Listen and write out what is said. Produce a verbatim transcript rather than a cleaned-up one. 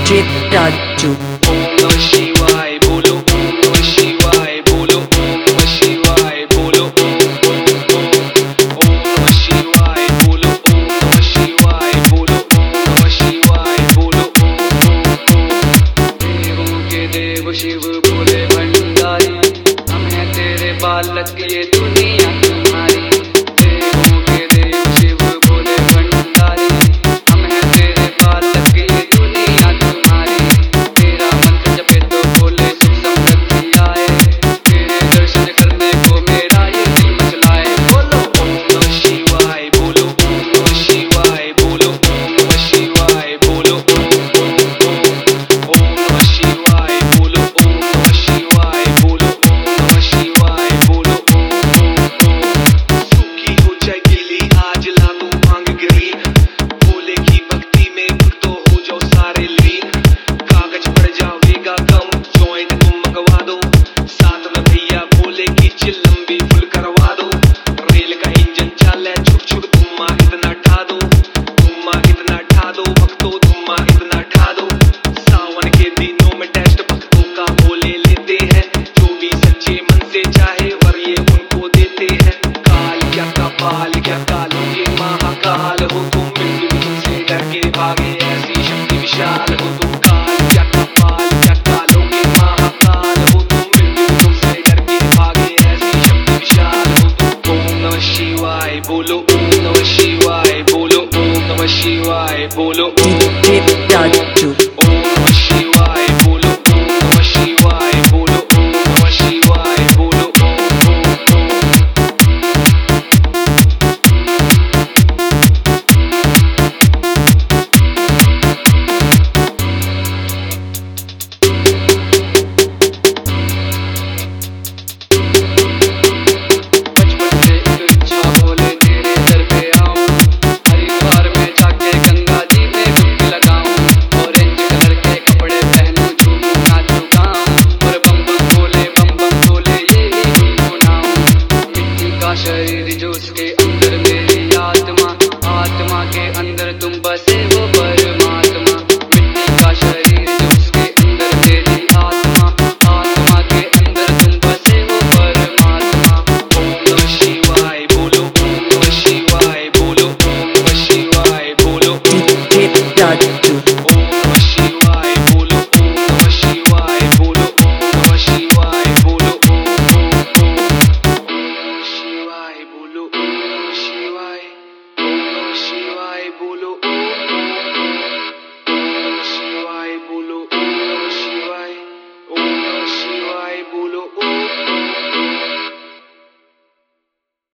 DJ Raju. ओम नमः शिवाय बोलो, ओम नमः शिवाय बोलो, ओम नमः शिवाय बोलो, ओम नमः शिवाय बोलो, ओम नमः शिवाय बोलो, ओम नमः शिवाय बोलो। देवों के देव शिव भोले भंडारी, हम हैं तेरे बालक ये दुनिया तुम्हारी। देवों के देव शिव भोले भंडारी, हम हैं तेरे बालक ये दुनिया तुम्हारी। तेरा मंत्र जपे तो बोले सुख समृद्धि आए, तेरे दर्शन करने को मेरा ये दिल मचलाए। बोलो ओम नमः शिवाय बोलो, ओम नमः शिवाय बोलो, ओम नमः शिवाय बोलो, ओम नमः शिवाय बोलो, ओम नमः शिवाय बोलो, ओम नमः शिवाय बोलो। सूखी हो जाए गीली आज लानो मांग गिरी, भोले की भक्ति में तो हो जाओ सारे लीन। कागज पड़ जाएगा कम, जॉइंट तुम मंगवा दो, साथ में भैया भोले की चिल लंबी फुल करवा दो। रेल का इंजन चाले छुक छुक धुम्मा इतना ठा दो, धुम्मा इतना ठा दो भक्तों, धुम्मा इतना ठा दो। सावन के दिनों में टेस्ट भक्तों का भोले लेते हैं, जो भी सच्चे मन से चाहे वर ये उनको देते हैं। काल क्या कपाल क्या कालोगे महाकाल हो तुम, मृत्यु तुमसे डर के भागे ऐसी शक्ति विशाल हो तुम। काल क्या कपाल क्या कालोगे महाकाल हो तुम, मृत्यु तुमसे डर के भागे ऐसी शक्ति विशाल हो तुम। ओम नमः शिवाय बोलो, ओम नमः शिवाय बोलो, ओम नमः शिवाय बोलो, डीजे राजू। ओम नमः शिवाय बोलो, ओम नमः शिवाय बोलो, ओम नमः शिवाय बोलो। बचपन से एक इच्छा भोले तेरे दर पे आऊं, हरिद्वार में जाके गंगा जी में डुबकी लगाऊं, ऑरेंज कलर के कपड़े पहनूं, झूमूं नाचूं गाऊं, और बम बम भोले बम बम भोले ये ही गुनगुनाऊं। मिट्टी का शरीर जो उसके अंदर मेरी आत्मा, आत्मा के अंदर